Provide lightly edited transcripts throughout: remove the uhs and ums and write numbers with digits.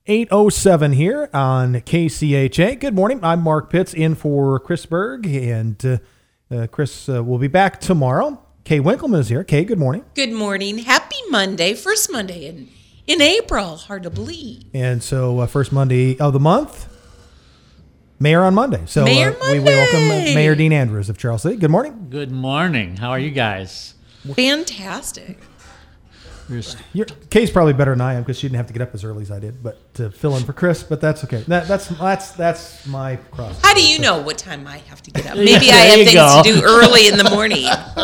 8:07 here on KCHA. Good morning. I'm Mark Pitts in for Chris Berg, and Chris will be back tomorrow. Kay Winkleman is here. Kay, good morning. Good morning. Happy Monday. First Monday in April. Hard to believe. And so first Monday of the month, Mayor on Monday. So Mayor we welcome Mayor Dean Andrews of Charles City. Good morning. Good morning. How are you guys? Fantastic. Kay's probably better than I am because she didn't have to get up as early as I did, but to fill in for Chris. But that's okay. That's my cross. How do you know what time I have to get up? Maybe I have things to do early in the morning.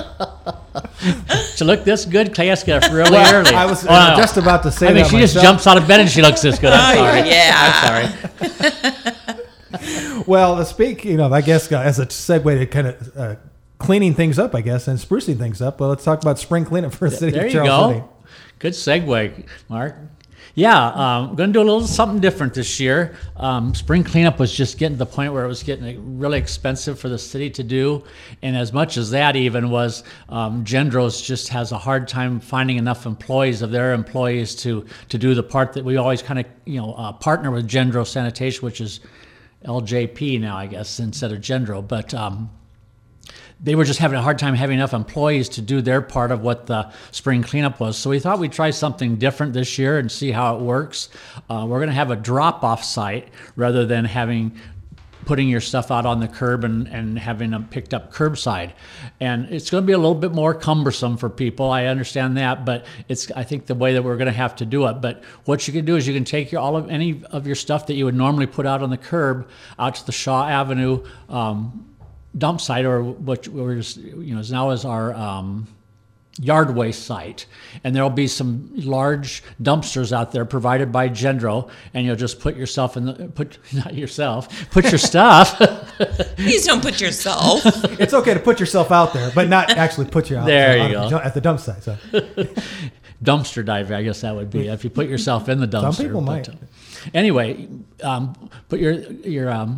To look this good, Clay has to get up really early. I was just about to say that. I mean, she just jumps out of bed and she looks this good. I'm sorry. Yeah. I'm sorry. Well, speaking of, I guess as a segue to kind of cleaning things up, I guess, and sprucing things up, well, let's talk about spring cleanup for the city of Charles City. Good segue, Mark. Yeah, I'm going to do a little something different this year. Spring cleanup was just getting to the point where it was getting really expensive for the city to do. And as much as that even was, Gendros just has a hard time finding enough employees of their employees to do the part that we always kind of, partner with Gendro Sanitation, which is LJP now, I guess, instead of Gendro. But they were just having a hard time having enough employees to do their part of what the spring cleanup was. So we thought we'd try something different this year and see how it works. We're going to have a drop-off site rather than putting your stuff out on the curb and having them picked up curbside. And it's going to be a little bit more cumbersome for people. I understand that, but it's, I think, the way that we're going to have to do it. But what you can do is you can take any of your stuff that you would normally put out on the curb out to the Shaw Avenue dump site, or what is now is our yard waste site, and there'll be some large dumpsters out there provided by Gendro, and you'll just put your stuff. Put your stuff. Please don't put yourself. It's okay to put yourself out there, but not actually put you out there. You go at the dump site. So. Dumpster diving, I guess that would be if you put yourself in the dumpster. Some people might. Anyway, put your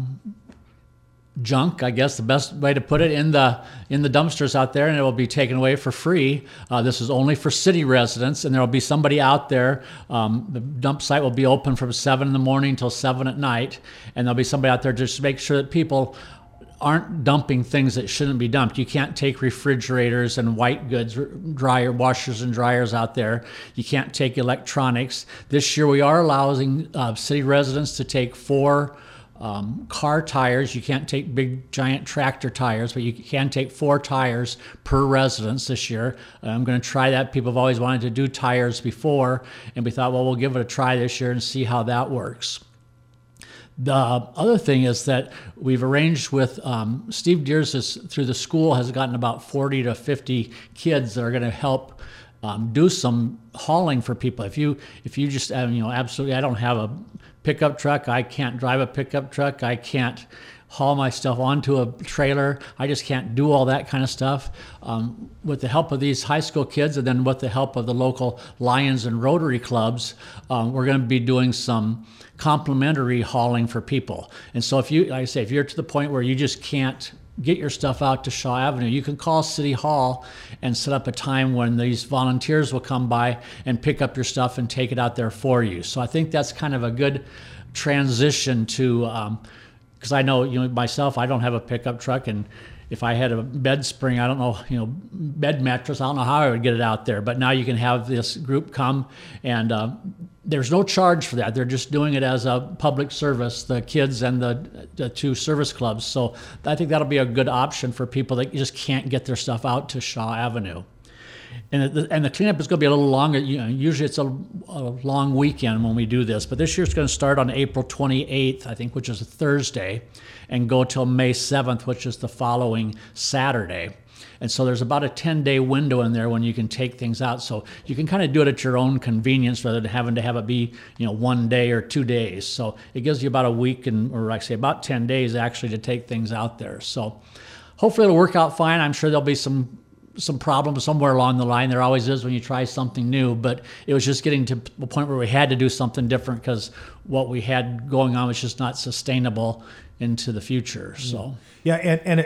junk, I guess the best way to put it, in the dumpsters out there, and it will be taken away for free. This is only for city residents, and there will be somebody out there. The dump site will be open from 7 in the morning till 7 at night, and there'll be somebody out there just to make sure that people aren't dumping things that shouldn't be dumped. You can't take refrigerators and white goods, washers and dryers out there. You can't take electronics. This year we are allowing city residents to take 4 car tires. You can't take big giant tractor tires, but you can take 4 tires per residence this year. I'm going to try that. People have always wanted to do tires before, and we thought, well, we'll give it a try this year and see how that works. The other thing is that we've arranged with Steve Deers through the school has gotten about 40 to 50 kids that are going to help do some hauling for people. If you just absolutely, I don't have a pickup truck. I can't drive a pickup truck. I can't haul my stuff onto a trailer. I just can't do all that kind of stuff. With the help of these high school kids, and then with the help of the local Lions and Rotary clubs, we're going to be doing some complimentary hauling for people. And so if you're to the point where you just can't get your stuff out to Shaw Avenue, you can call City Hall and set up a time when these volunteers will come by and pick up your stuff and take it out there for you. So I think that's kind of a good transition to, because I know, myself, I don't have a pickup truck, and if I had a bed spring, I don't know, bed mattress, I don't know how I would get it out there. But now you can have this group come, and there's no charge for that. They're just doing it as a public service, the kids and the 2 service clubs. So I think that'll be a good option for people that just can't get their stuff out to Shaw Avenue. And the cleanup is going to be a little longer. Usually it's a long weekend when we do this, but this year it's going to start on April 28th, I think, which is a Thursday, and go till May 7th, which is the following Saturday. And so there's about a 10-day window in there when you can take things out. So you can kind of do it at your own convenience rather than having to have it be, 1 day or 2 days. So it gives you about a week about 10 days actually to take things out there. So hopefully it'll work out fine. I'm sure there'll be some problems somewhere along the line. There always is when you try something new, but it was just getting to the point where we had to do something different because what we had going on was just not sustainable into the future. So yeah, and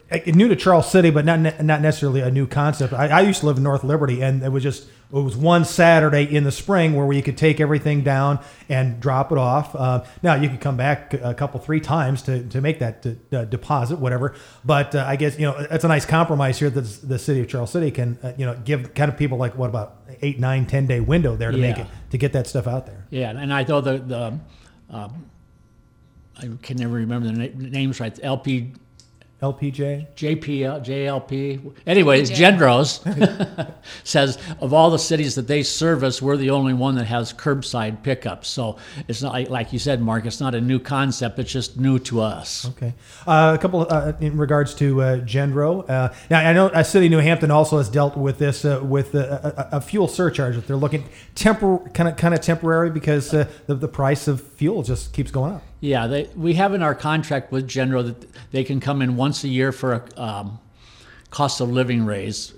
new to Charles City, but not necessarily a new concept. I used to live in North Liberty, and it was one Saturday in the spring where you could take everything down and drop it off. Now you could come back a couple, 3 times to make that deposit, whatever. But I guess it's a nice compromise here that the city of Charles City can give kind of people like what about 8, 9, 10-day window there to make it to get that stuff out there. Yeah, and I know the I can never remember the names right. LPJ? JLP. Anyways, Gendros says of all the cities that they service, we're the only one that has curbside pickup. So it's not like you said, Mark, it's not a new concept. It's just new to us. Okay. A couple in regards to Gendro. Now, I know City of New Hampton also has dealt with this with a fuel surcharge that they're looking kind of temporary because the price of fuel just keeps going up. Yeah, we have in our contract with Gendro that they can come in once a year for a cost of living raise,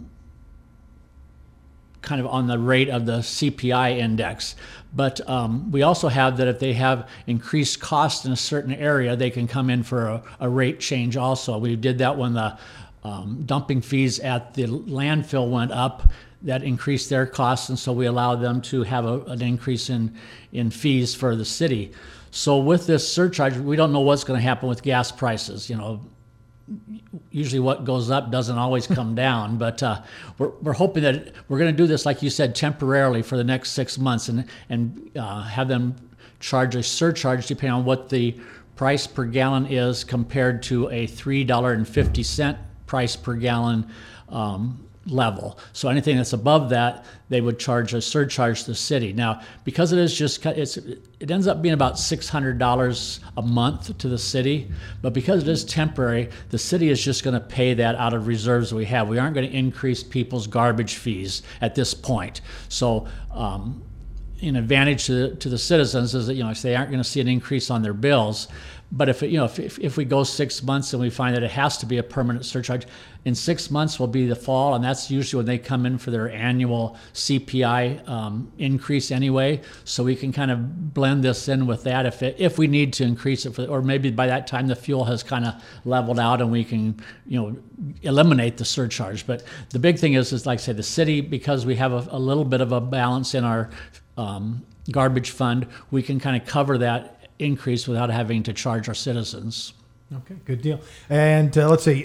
kind of on the rate of the CPI index. But we also have that if they have increased cost in a certain area, they can come in for a rate change also. We did that when the dumping fees at the landfill went up. That increased their costs, and so we allowed them to have an increase in fees for the city. So with this surcharge, we don't know what's going to happen with gas prices. Usually what goes up doesn't always come down, but we're hoping that we're going to do this, like you said, temporarily for the next 6 months and have them charge a surcharge depending on what the price per gallon is compared to a $3.50 price per gallon level. So anything that's above that, they would charge a surcharge to the city. Now, because it is it ends up being about $600 a month to the city, but because it is temporary, the city is just going to pay that out of reserves we have. We aren't going to increase people's garbage fees at this point. So, an advantage to the citizens is that they aren't going to see an increase on their bills. But if we go 6 months and we find that it has to be a permanent surcharge, in 6 months will be the fall, and that's usually when they come in for their annual CPI increase anyway. So we can kind of blend this in with that if we need to increase it, or maybe by that time the fuel has kind of leveled out and we can eliminate the surcharge. But the big thing is like I say, the city, because we have a little bit of a balance in our garbage fund, we can kind of cover that increase without having to charge our citizens. Okay, good deal. And let's see,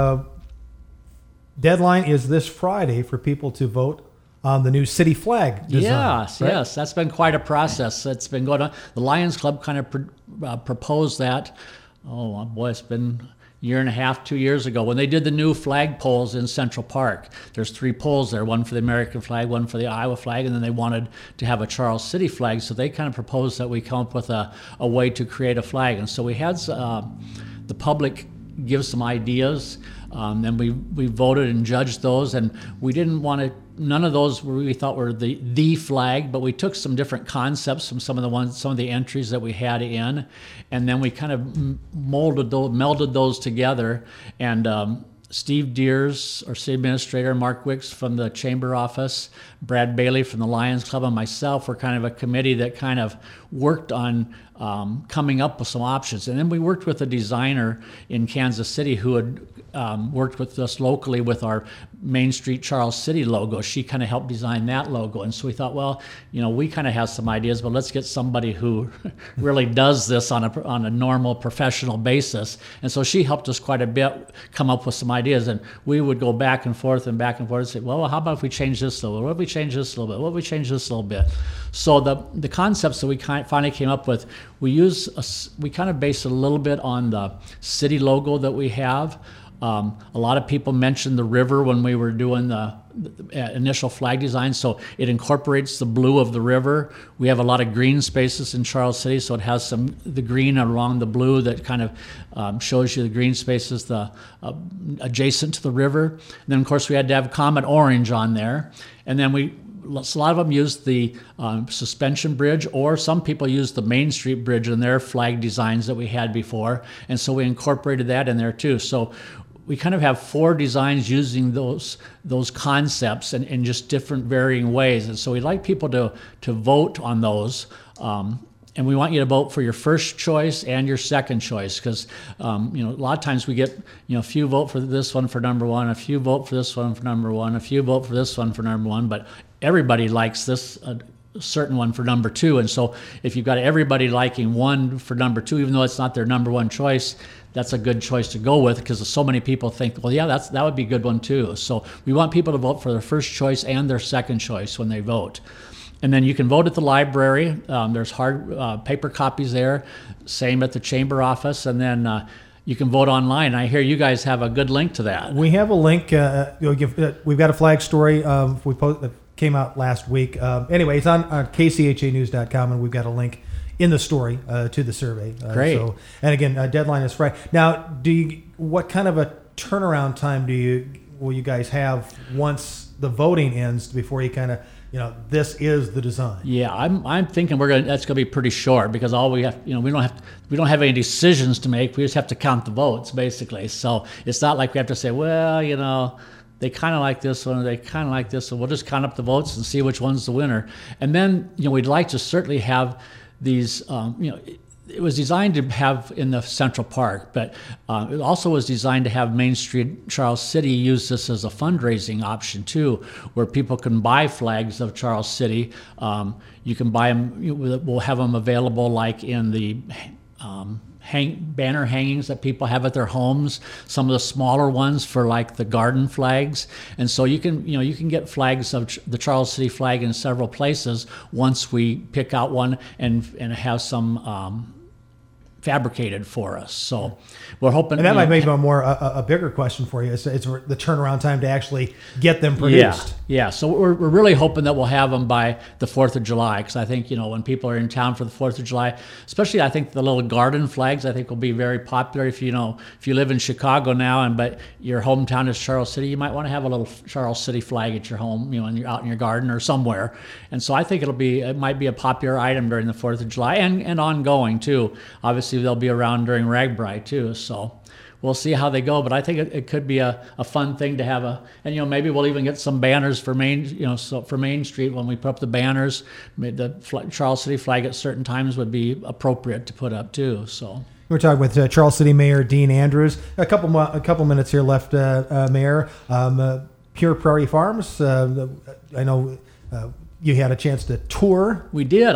deadline is this Friday for people to vote on the new city flag design. Yes, right? Yes, that's been quite a process. It's been going on. The Lions Club kind of proposed that. Oh boy, it's been year and a half, 2 years ago, when they did the new flag poles in Central Park. There's 3 poles there, one for the American flag, one for the Iowa flag, and then they wanted to have a Charles City flag, so they kind of proposed that we come up with a way to create a flag. And so we had the public give some ideas, and we voted and judged those, and we didn't want to, none of those we thought were the flag, but we took some different concepts from some of the entries that we had in, and then we kind of melded those together. And Steve Deers, our city administrator, Mark Wicks from the chamber office, Brad Bailey from the Lions Club, and myself were kind of a committee that kind of worked on coming up with some options. And then we worked with a designer in Kansas City who had worked with us locally with our Main Street Charles City logo. She kind of helped design that logo. And so we thought, well, we kind of have some ideas, but let's get somebody who really does this on a normal professional basis. And so she helped us quite a bit come up with some ideas. And we would go back and forth and say, well, how about if we change this a little bit? What if we change this a little bit? What if we change this a little bit? So the concepts that we finally came up with, we kind of based it a little bit on the city logo that we have. A lot of people mentioned the river when we were doing the initial flag design, so it incorporates the blue of the river. We have a lot of green spaces in Charles City, so it has the green along the blue that kind of shows you the green spaces adjacent to the river. And then, of course, we had to have Comet Orange on there. And then a lot of them used the suspension bridge, or some people used the Main Street bridge in their flag designs that we had before. And so we incorporated that in there too. So we kind of have 4 designs using those concepts in just different varying ways. And so we'd like people to vote on those. And we want you to vote for your first choice and your second choice, because a lot of times we get a few vote for this one for number one, a few vote for this one for number one, a few vote for this one for number one, but everybody likes this certain one for number two. And so if you've got everybody liking one for number two, even though it's not their number one choice, that's a good choice to go with, because so many people think, well, yeah, that would be a good one too. So we want people to vote for their first choice and their second choice when they vote. And then you can vote at the library. There's hard paper copies there. Same at the chamber office. And then you can vote online. I hear you guys have a good link to that. We have a link. We've got a flag story that came out last week. Anyway, it's on kchanews.com, and we've got a link in the story to the survey. Great. And again, deadline is Friday. Now, what kind of a turnaround time will you guys have once the voting ends before you kind of, this is the design? Yeah, I'm thinking that's gonna be pretty short, because all we have, we don't have any decisions to make. We just have to count the votes, basically. So it's not like we have to say, well, they kind of like this one, or they kind of like this one. We'll just count up the votes and see which one's the winner. And then, we'd like to certainly have these, it was designed to have in the Central Park, but it also was designed to have Main Street Charles City use this as a fundraising option too, where people can buy flags of Charles City. You can buy them, we'll have them available like in the banner hangings that people have at their homes, some of the smaller ones for like the garden flags. And so you can get flags of the Charles City flag in several places once we pick out one and have some fabricated for us. So we're hoping. And that might make a bigger question for you. It's the turnaround time to actually get them produced. Yeah. So we're really hoping that we'll have them by the 4th of July, because I think, when people are in town for the 4th of July, especially I think the little garden flags, I think will be very popular. If you live in Chicago now but your hometown is Charles City, you might want to have a little Charles City flag at your home, and you're out in your garden or somewhere. And so I think it might be a popular item during the 4th of July and ongoing too. Obviously they'll be around during RAGBRAI too, so we'll see how they go. But I think it could be a fun thing to have and maybe we'll even get some banners for for Main Street when we put up the banners. The Charles City flag at certain times would be appropriate to put up too. So we're talking with Charles City Mayor Dean Andrews. A couple minutes here left, Mayor. Pure Prairie Farms. I know you had a chance to tour. We did.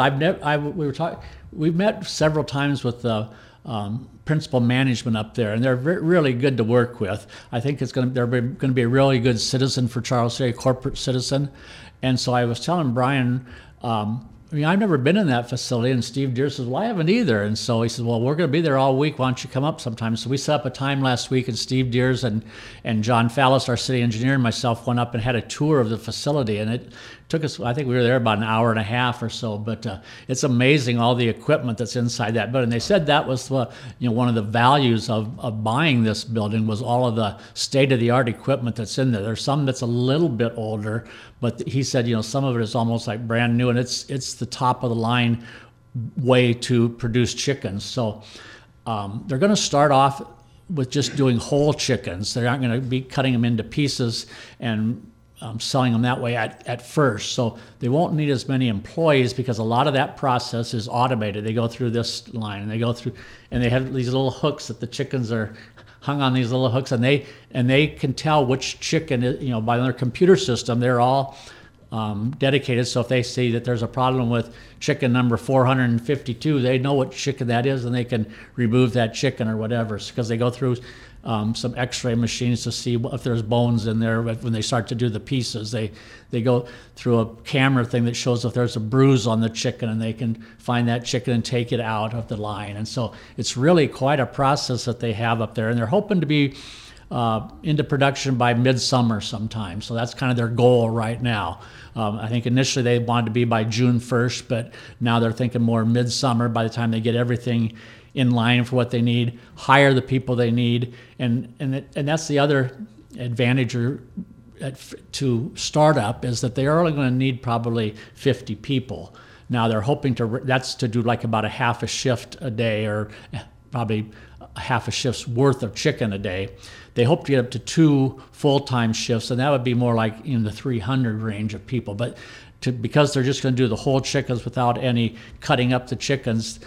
We've met several times with the principal management up there, and they're really good to work with. I think they're going to be a really good citizen for Charles City, a corporate citizen. And so I was telling Brian, I've never been in that facility, and Steve Deere says, well, I haven't either. And so he says, well, we're going to be there all week. Why don't you come up sometime? So we set up a time last week, and Steve Deere's and John Fallis, our city engineer, and myself went up and had a tour of the facility. And it took us, I think we were there about an hour and a half or so, but it's amazing all the equipment that's inside that building. They said that was one of the values of buying this building was all of the state-of-the-art equipment that's in there. There's some that's a little bit older, but he said, some of it is almost like brand new, and it's the top of the line way to produce chickens. So they're going to start off with just doing whole chickens. They're not going to be cutting them into pieces and selling them that way at first. So they won't need as many employees, because a lot of that process is automated. They go through this line, and they have these little hooks that the chickens are hung on these little hooks, and they can tell which chicken is, by their computer system. They're all dedicated. So if they see that there's a problem with chicken number 452, they know what chicken that is, and they can remove that chicken or whatever, because they go through some x-ray machines to see if there's bones in there. When they start to do the pieces, they go through a camera thing that shows if there's a bruise on the chicken, and they can find that chicken and take it out of the line. And so it's really quite a process that they have up there, and they're hoping to be into production by midsummer sometime. So that's kind of their goal right now. I think initially they wanted to be by June 1st, but now they're thinking more midsummer by the time they get everything in line for what they need, hire the people they need, and that's the other advantage to startup, is that they are only going to need probably 50 people. Now they're hoping that's to do like about a half a shift a day, or probably half a shift's worth of chicken a day. They hope to get up to 2 full-time shifts, and that would be more like in the 300 range of people. But because they're just going to do the whole chickens without any cutting up the chickens,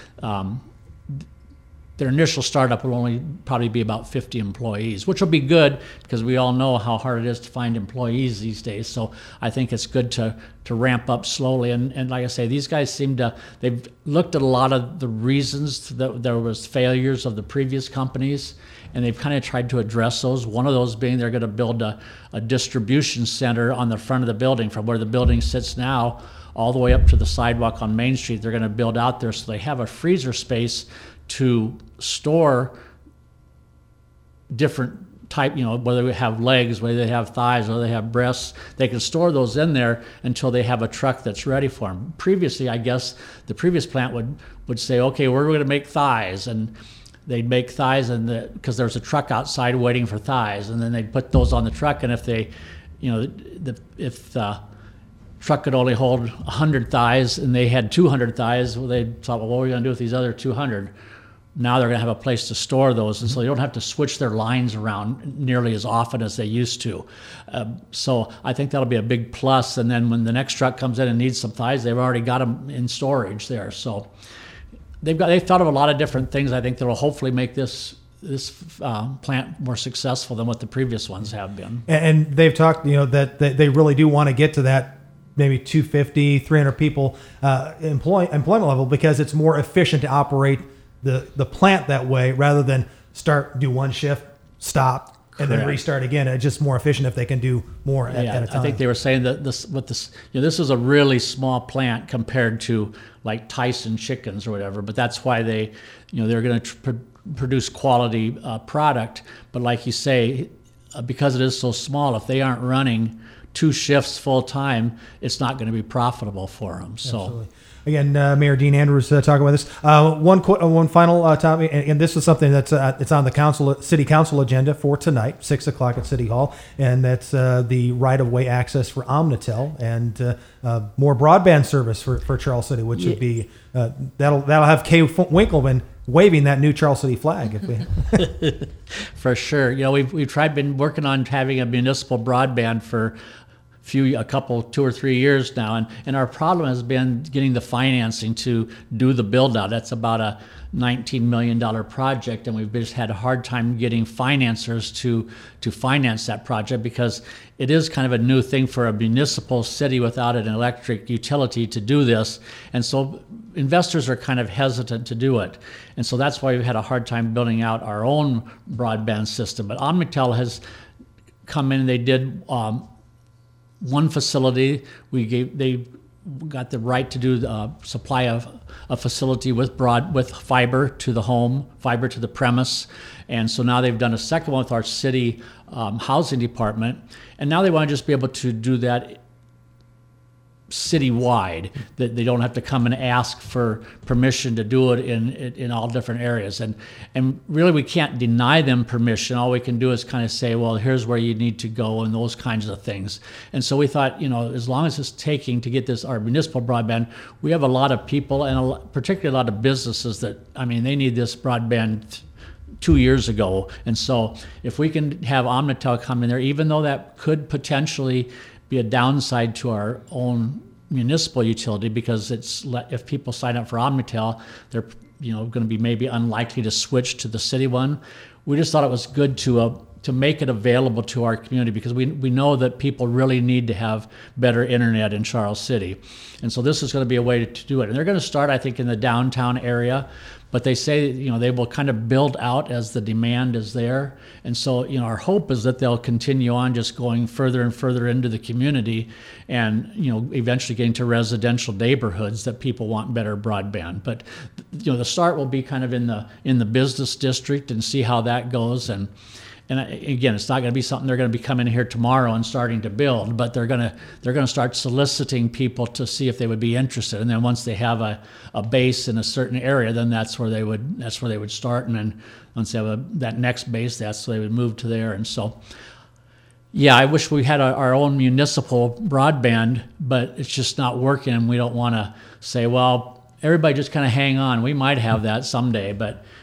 their initial startup will only probably be about 50 employees, which will be good because we all know how hard it is to find employees these days. So I think it's good to ramp up slowly. And like I say, these guys they've looked at a lot of the reasons that there was failures of the previous companies, and they've kind of tried to address those. One of those being they're going to build a distribution center on the front of the building from where the building sits now all the way up to the sidewalk on Main Street. They're going to build out there so they have a freezer space to store different type, whether they have legs, whether they have thighs, whether they have breasts. They can store those in there until they have a truck that's ready for them. Previously, I guess, the previous plant would say, okay, we're going to make thighs, and they'd make thighs because there's a truck outside waiting for thighs, and then they'd put those on the truck, and if they, if the truck could only hold 100 thighs and they had 200 thighs, well, they thought, well, what are we going to do with these other 200? Now they're going to have a place to store those, and so they don't have to switch their lines around nearly as often as they used to. So I think that'll be a big plus. And then when the next truck comes in and needs some thighs, they've already got them in storage there. So they've thought of a lot of different things. I think that will hopefully make this plant more successful than what the previous ones have been. And they've talked, that they really do want to get to that maybe 250, 300 people employment level, because it's more efficient to operate the plant that way rather than do one shift, stop, and then restart again. It's just more efficient if they can do more at a time. I think they were saying that this is a really small plant compared to like Tyson chickens or whatever, but that's why they're going to produce quality product. But like you say, because it is so small, if they aren't running 2 shifts full time, it's not going to be profitable for them. So. Absolutely. Again, Mayor Dean Andrews talking about this. One final topic, and this is something that's it's on the city council agenda for tonight, 6:00 at City Hall, and that's the right-of-way access for Omnitel and more broadband service for Charles City, which would be that'll have Kay Winkleman waving that new Charles City flag. If we For sure, we've been working on having a municipal broadband for 2 or 3 years now, and our problem has been getting the financing to do the build out. That's about a $19 million project, and we've just had a hard time getting financiers to finance that project because it is kind of a new thing for a municipal city without an electric utility to do this, and so investors are kind of hesitant to do it, and so that's why we've had a hard time building out our own broadband system. But Omnitel has come in and they did one facility. They got the right to do the supply of a facility with fiber to the home, fiber to the premise, and so now they've done a second one with our city housing department, and now they want to just be able to do that citywide, that they don't have to come and ask for permission to do it in all different areas. And really we can't deny them permission. All we can do is kind of say, well, here's where you need to go and those kinds of things. And so we thought, as long as it's taking to get our municipal broadband, we have a lot of people and particularly a lot of businesses that, they need this broadband 2 years ago. And so if we can have Omnitel come in there, even though that could potentially be a downside to our own municipal utility, because if people sign up for Omnitel, they're going to be maybe unlikely to switch to the city one. We just thought it was good to make it available to our community, because we know that people really need to have better internet in Charles City, and so this is going to be a way to do it. And they're going to start, I think, in the downtown area. But they say, they will kind of build out as the demand is there. And so, our hope is that they'll continue on just going further and further into the community and, eventually getting to residential neighborhoods that people want better broadband. But, the start will be kind of in the business district and see how that goes. And again, it's not going to be something they're going to be coming here tomorrow and starting to build, but they're going to start soliciting people to see if they would be interested. And then once they have a base in a certain area, then that's where they would start. And then once they have that next base, that's where they would move to there. And so, yeah, I wish we had our own municipal broadband, but it's just not working. And we don't want to say, well, everybody just kind of hang on. We might have that someday, but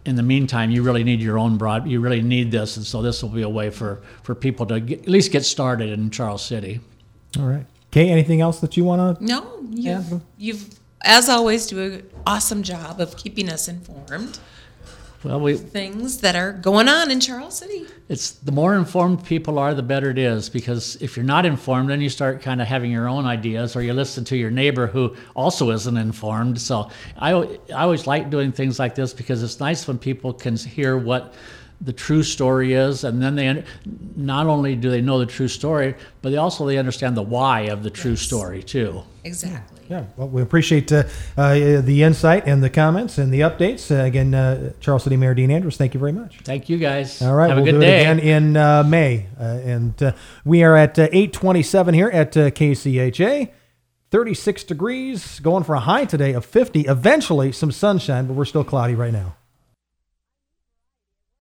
in the meantime, you really need your own you really need this. And so this will be a way for people to at least get started in Charles City. All right. Kay, anything else that you want to? No, you've, as always, do an awesome job of keeping us informed. Well, Things that are going on in Charles City. It's the more informed people are, the better it is, because if you're not informed, then you start kind of having your own ideas, or you listen to your neighbor who also isn't informed. So I always like doing things like this, because it's nice when people can hear what the true story is, and then they not only do they know the true story, but they understand the why of the true story too. Exactly. Yeah, well, we appreciate the insight and the comments and the updates. Again, Charles City Mayor Dean Andrews, thank you very much. Thank you, guys. All right, have we'll a good do day. it again in May. And we are at 8:27 here at KCHA. 36 degrees, going for a high today of 50. Eventually some sunshine, but we're still cloudy right now.